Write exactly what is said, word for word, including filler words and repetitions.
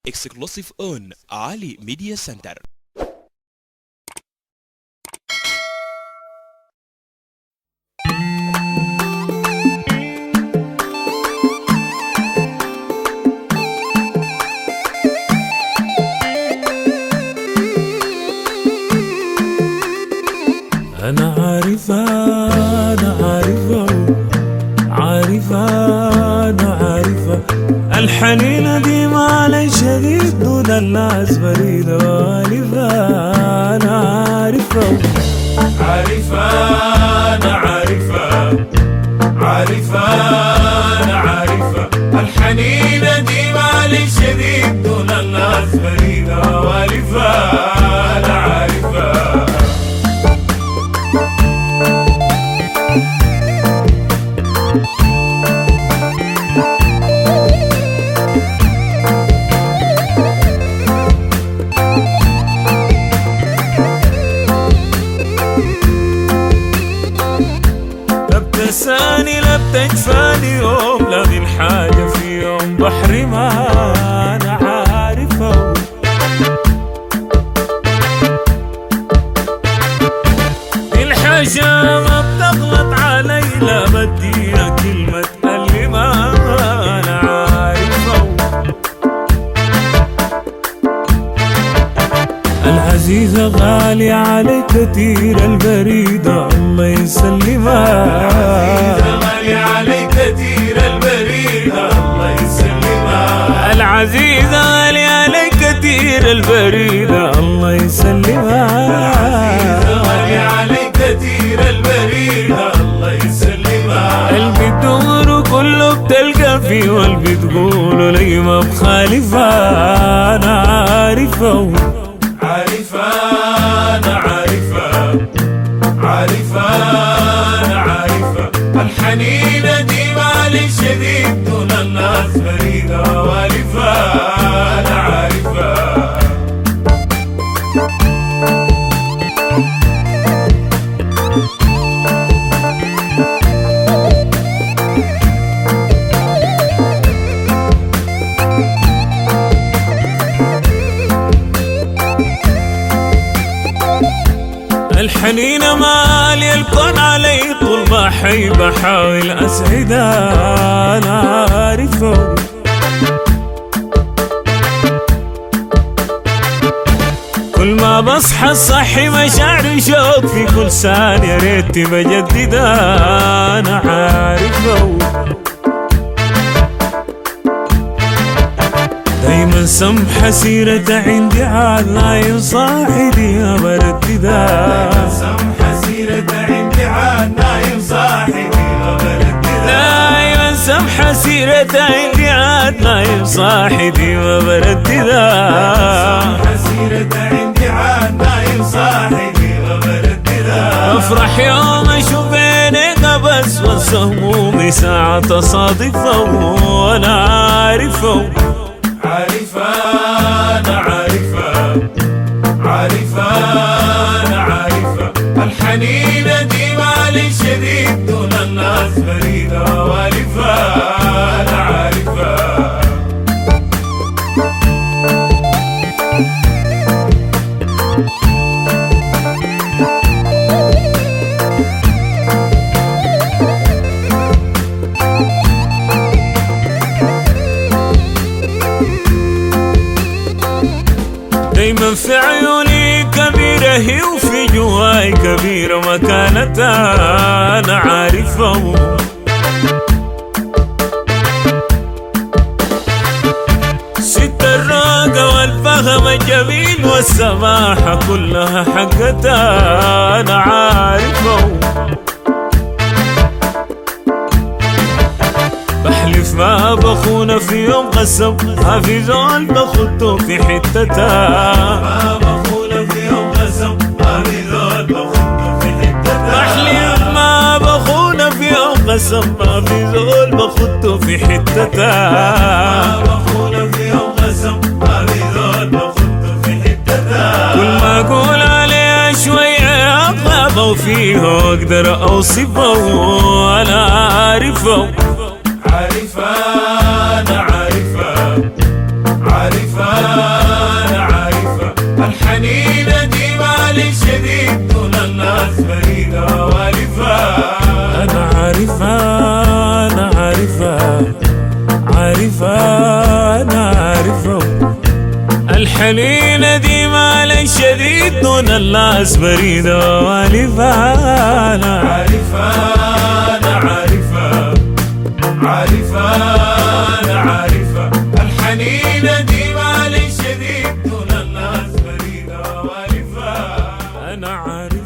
exclusive on Ali Media Center. أنا عارفة أنا عارفة عارفة أنا عارفة الحنينة دي معلي شديد دون الناس بريدة والفة. أنا عارفة عارفة أنا عارفة عارفة أنا عارفة الحنينة دي معلي شديد دون الناس بريدة والفة. أنا عارفة لساني لا بتكفاني يوم، لا دي الحاجة في يوم بحري ما أنا عارفة. دي الحاجة ما بتغلط علي، لا بديها كلمة تقلي ما أنا عارفة. العزيزة غالية علي كتير البريدة الله يسلمها. العزيزة غالية علي كتير البريدة الله يسلمها. العزيزة غالية علي كتير البريدة الله يسلمها. العزيزة غالية علي كتير البريدة الله يسلمها. اللي بتدور كله بتلقى فيه، واللي بتقوله لي ما بخالفها. أنا عارفة عارفة أنا عارفة عارفة أنا عارفة الحنينة دي معلي شديد دون الناس بريدة والفة. أنا عارفة الحنينة مالي الكون علي، طول ما حي بحاول أسعدها. أنا عارفة كل ما بصحى صحي مشاعري شوق في كل ثانية ريتي بجددها. أنا عارفة دايما سمحة سيرتها عندي عاد نايم صاحي ليها برددها. دايما سمحة سيرتها عندي عاد نايم صاحي ليها برددها. دايما سمحة سيرتها عندي عاد نايم صاحي ليها برددها. سمحة سيرتها عندي عاد نايم صاحي ليها برددها. بفرح يوم اشوف عينيها بس وانسى همومي ساعة تصادفة. وانا عارفة عارفة أنا عارفة عارفة أنا عارفة الحنينة دي معلي شديد دون الناس بريدة والفة. أنا عارفة دايما في عيوني كبيرة هي، وفي جواي كبيرة مكانتها. أنا عارفة ست الراقة والفهم الجميل والسماحة كلها حقتها. أنا عارفة بحلف ما بخون في يوم قسم، ما في زول بخده في حتتها. ما بخون في يوم قسم، ما في زول بخده في حتتها. بحلف ما بخون في يوم قسم، ما في زول بخده في حتتها. ما بخون في يوم قسم، ما في زول بخده في حتتها. كل ما اقول عليها شوية أغلبه وفيه أقدر أوصفه. أنا عارفة عارفة أنا عارفة عارفة عارفها أنا عارفها الحنينة دي مالي شديد دون الناس بريدة والفها أنا عارفها أنا عارفها عارفها أنا عارفها الحنينة دي مالي شديد دون الناس بريدة والفها أنا عارفها